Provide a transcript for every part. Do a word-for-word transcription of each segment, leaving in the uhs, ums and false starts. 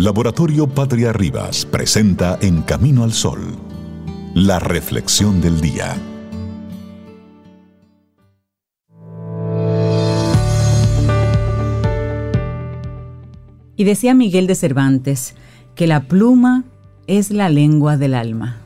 Laboratorio Patria Rivas presenta En Camino al Sol, la reflexión del día. Y decía Miguel de Cervantes que la pluma es la lengua del alma.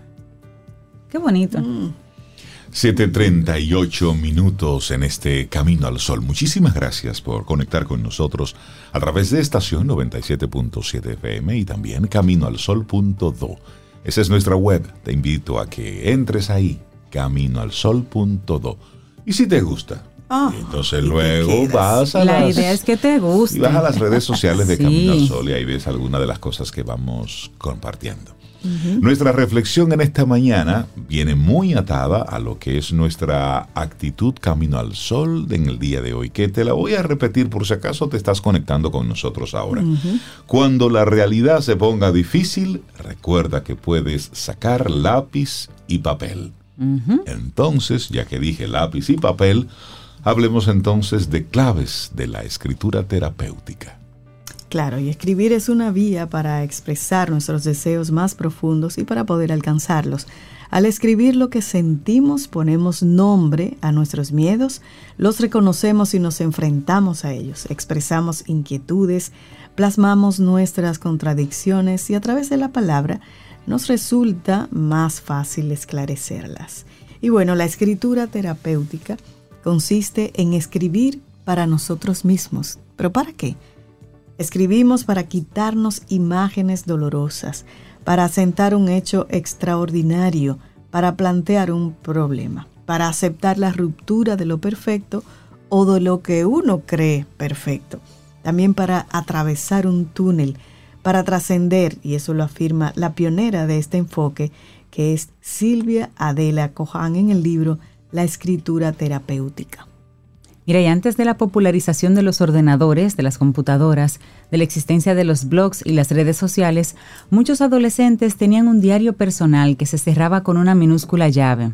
Qué bonito. Mm. siete treinta y ocho minutos en este Camino al Sol. Muchísimas gracias por conectar con nosotros a través de estación noventa y siete punto siete F M y también camino al sol punto do. Esa es nuestra web. Te invito a que entres ahí, camino al sol punto do. Y si te gusta, oh, entonces luego vas a la las... idea es que te guste. Y vas a las redes sociales de Sí. Camino al Sol y ahí ves algunas de las cosas que vamos compartiendo. Uh-huh. Nuestra reflexión en esta mañana viene muy atada a lo que es nuestra actitud Camino al Sol en el día de hoy, que te la voy a repetir por si acaso te estás conectando con nosotros ahora. Uh-huh. Cuando la realidad se ponga difícil, recuerda que puedes sacar lápiz y papel. Uh-huh. Entonces, ya que dije lápiz y papel, hablemos entonces de claves de la escritura terapéutica. Claro, y escribir es una vía para expresar nuestros deseos más profundos y para poder alcanzarlos. Al escribir lo que sentimos, ponemos nombre a nuestros miedos, los reconocemos y nos enfrentamos a ellos, expresamos inquietudes, plasmamos nuestras contradicciones y a través de la palabra nos resulta más fácil esclarecerlas. Y bueno, la escritura terapéutica consiste en escribir para nosotros mismos. ¿Pero para qué? Escribimos para quitarnos imágenes dolorosas, para asentar un hecho extraordinario, para plantear un problema, para aceptar la ruptura de lo perfecto o de lo que uno cree perfecto. También para atravesar un túnel, para trascender, y eso lo afirma la pionera de este enfoque, que es Silvia Adela Cohan en el libro La escritura terapéutica. Mira, y antes de la popularización de los ordenadores, de las computadoras, de la existencia de los blogs y las redes sociales, muchos adolescentes tenían un diario personal que se cerraba con una minúscula llave.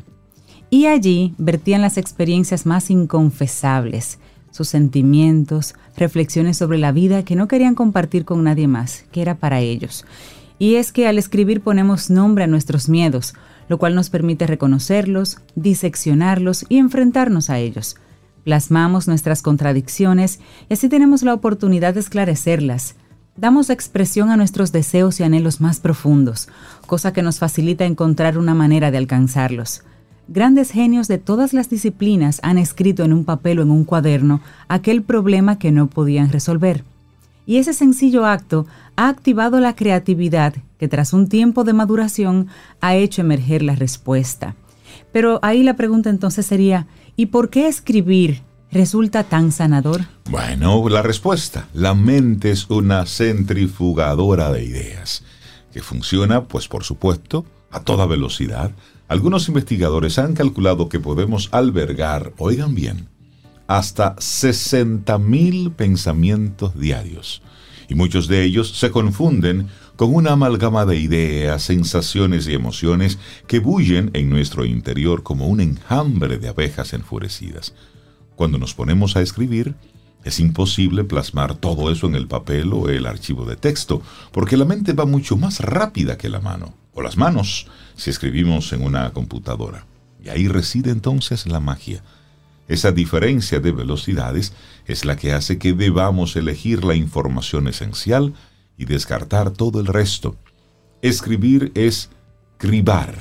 Y allí vertían las experiencias más inconfesables, sus sentimientos, reflexiones sobre la vida que no querían compartir con nadie más, que era para ellos. Y es que al escribir ponemos nombre a nuestros miedos, lo cual nos permite reconocerlos, diseccionarlos y enfrentarnos a ellos. Plasmamos nuestras contradicciones y así tenemos la oportunidad de esclarecerlas. Damos expresión a nuestros deseos y anhelos más profundos, cosa que nos facilita encontrar una manera de alcanzarlos. Grandes genios de todas las disciplinas han escrito en un papel o en un cuaderno aquel problema que no podían resolver. Y ese sencillo acto ha activado la creatividad que tras un tiempo de maduración ha hecho emerger la respuesta. Pero ahí la pregunta entonces sería, ¿y por qué escribir resulta tan sanador? Bueno, la respuesta. La mente es una centrifugadora de ideas que funciona, pues por supuesto, a toda velocidad. Algunos investigadores han calculado que podemos albergar, oigan bien, hasta sesenta mil pensamientos diarios. Y muchos de ellos se confunden con una amalgama de ideas, sensaciones y emociones que bullen en nuestro interior como un enjambre de abejas enfurecidas. Cuando nos ponemos a escribir, es imposible plasmar todo eso en el papel o el archivo de texto, porque la mente va mucho más rápida que la mano, o las manos, si escribimos en una computadora. Y ahí reside entonces la magia. Esa diferencia de velocidades es la que hace que debamos elegir la información esencial y descartar todo el resto. Escribir es cribar,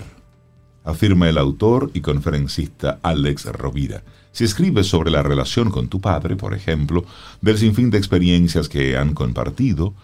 afirma el autor y conferencista Alex Rovira. Si escribes sobre la relación con tu padre, por ejemplo, del sinfín de experiencias que han compartido,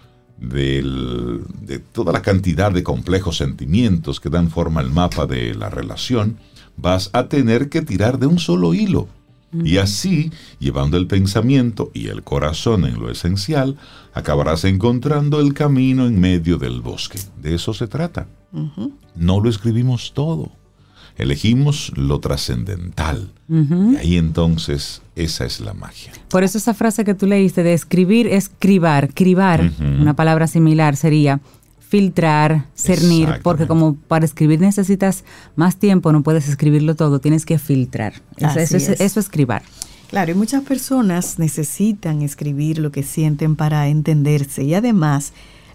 del, de toda la cantidad de complejos sentimientos que dan forma al mapa de la relación, vas a tener que tirar de un solo hilo. Y así, llevando el pensamiento y el corazón en lo esencial, acabarás encontrando el camino en medio del bosque. De eso se trata. Uh-huh. No lo escribimos todo. Elegimos lo trascendental. Uh-huh. Y ahí entonces, esa es la magia. Por eso esa frase que tú leíste de escribir es cribar. Cribar, uh-huh. Una palabra similar sería filtrar, cernir, porque como para escribir necesitas más tiempo, no puedes escribirlo todo, tienes que filtrar. Eso, eso, es. eso es cribar. Claro, y muchas personas necesitan escribir lo que sienten para entenderse y además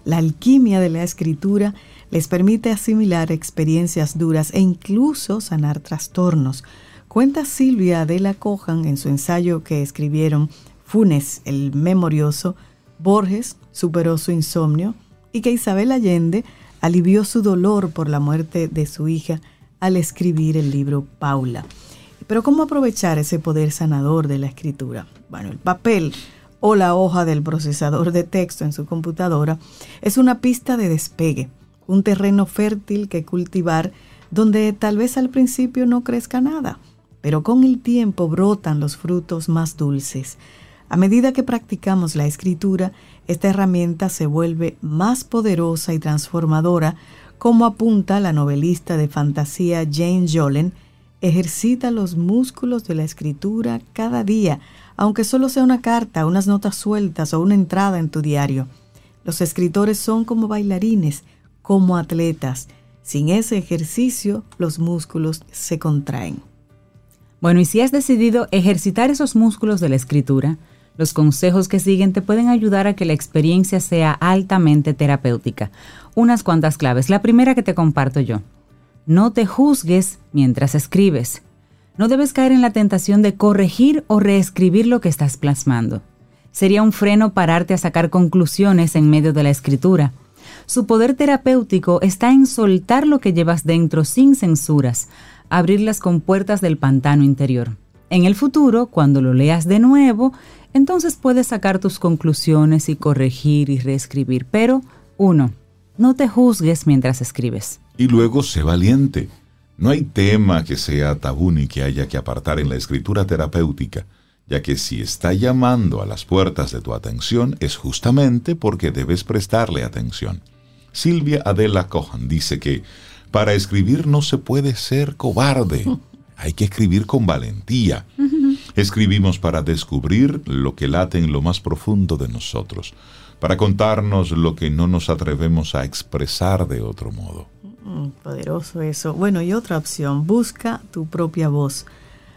La alquimia de la escritura les permite asimilar experiencias duras e incluso sanar trastornos. Cuenta Silvia Adela Cohan en su ensayo que escribieron Funes, el memorioso, Borges superó su insomnio y que Isabel Allende alivió su dolor por la muerte de su hija al escribir el libro Paula. Pero ¿cómo aprovechar ese poder sanador de la escritura? Bueno, el papel o la hoja del procesador de texto en su computadora es una pista de despegue, un terreno fértil que cultivar donde tal vez al principio no crezca nada, pero con el tiempo brotan los frutos más dulces. A medida que practicamos la escritura, esta herramienta se vuelve más poderosa y transformadora, como apunta la novelista de fantasía Jane Yolen. Ejercita los músculos de la escritura cada día, aunque solo sea una carta, unas notas sueltas o una entrada en tu diario. Los escritores son como bailarines, como atletas. Sin ese ejercicio, los músculos se contraen. Bueno, y si has decidido ejercitar esos músculos de la escritura, los consejos que siguen te pueden ayudar a que la experiencia sea altamente terapéutica. Unas cuantas claves. La primera que te comparto yo. No te juzgues mientras escribes. No debes caer en la tentación de corregir o reescribir lo que estás plasmando. Sería un freno pararte a sacar conclusiones en medio de la escritura. Su poder terapéutico está en soltar lo que llevas dentro sin censuras, abrir las compuertas del pantano interior. En el futuro, cuando lo leas de nuevo, entonces puedes sacar tus conclusiones y corregir y reescribir. Pero, uno, no te juzgues mientras escribes. Y luego sé valiente. No hay tema que sea tabú ni que haya que apartar en la escritura terapéutica, ya que si está llamando a las puertas de tu atención es justamente porque debes prestarle atención. Silvia Adela Cohan dice que para escribir no se puede ser cobarde, hay que escribir con valentía. Escribimos para descubrir lo que late en lo más profundo de nosotros, para contarnos lo que no nos atrevemos a expresar de otro modo. Mm, poderoso eso. Bueno, y otra opción, busca tu propia voz.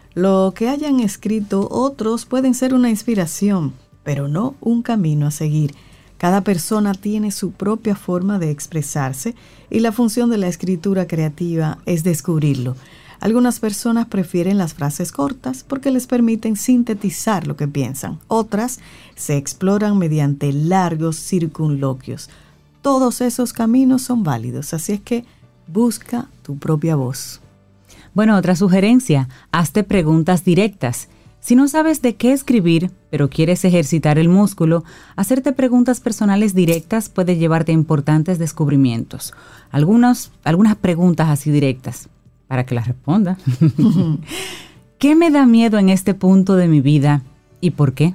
Lo que hayan escrito otros pueden ser una inspiración, pero no un camino a seguir. Cada persona tiene su propia forma de expresarse y la función de la escritura creativa es descubrirlo. Algunas personas prefieren las frases cortas porque les permiten sintetizar lo que piensan. Otras se exploran mediante largos circunloquios. Todos esos caminos son válidos, así es que busca tu propia voz. Bueno, otra sugerencia, hazte preguntas directas. Si no sabes de qué escribir, pero quieres ejercitar el músculo, hacerte preguntas personales directas puede llevarte a importantes descubrimientos. Algunas, algunas preguntas así directas, para que las responda. ¿Qué me da miedo en este punto de mi vida y por qué?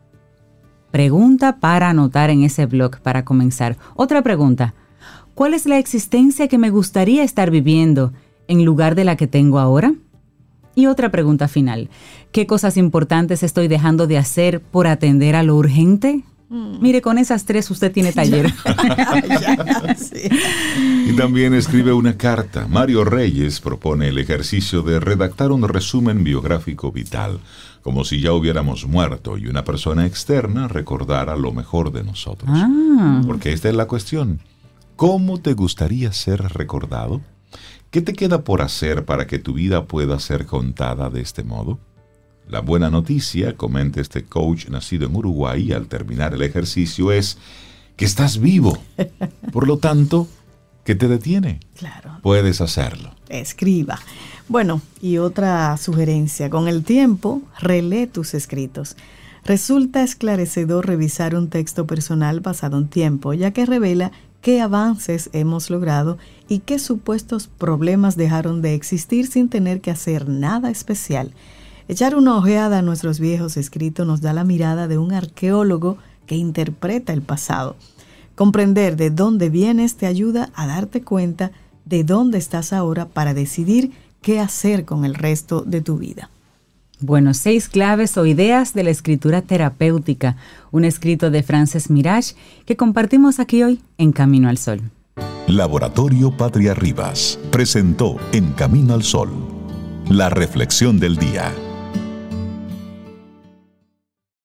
Pregunta para anotar en ese blog para comenzar. Otra pregunta, ¿cuál es la existencia que me gustaría estar viviendo en lugar de la que tengo ahora? Y otra pregunta final, ¿qué cosas importantes estoy dejando de hacer por atender a lo urgente? Mm. Mire, con esas tres usted tiene taller. Ya, sí. Y también escribe una carta. Mario Reyes propone el ejercicio de redactar un resumen biográfico vital, como si ya hubiéramos muerto y una persona externa recordara lo mejor de nosotros. Ah. Porque esta es la cuestión. ¿Cómo te gustaría ser recordado? ¿Qué te queda por hacer para que tu vida pueda ser contada de este modo? La buena noticia, comenta este coach nacido en Uruguay al terminar el ejercicio, es que estás vivo. Por lo tanto, ¿qué te detiene? Claro. Puedes hacerlo. Escriba. Bueno, y otra sugerencia. Con el tiempo, relee tus escritos. Resulta esclarecedor revisar un texto personal pasado un tiempo, ya que revela qué avances hemos logrado y qué supuestos problemas dejaron de existir sin tener que hacer nada especial. Echar una ojeada a nuestros viejos escritos nos da la mirada de un arqueólogo que interpreta el pasado. Comprender de dónde vienes te ayuda a darte cuenta de dónde estás ahora para decidir qué hacer con el resto de tu vida. Bueno, seis claves o ideas de la escritura terapéutica, un escrito de Frances Mirage que compartimos aquí hoy en Camino al Sol. Laboratorio Patria Rivas presentó En Camino al Sol, la reflexión del día.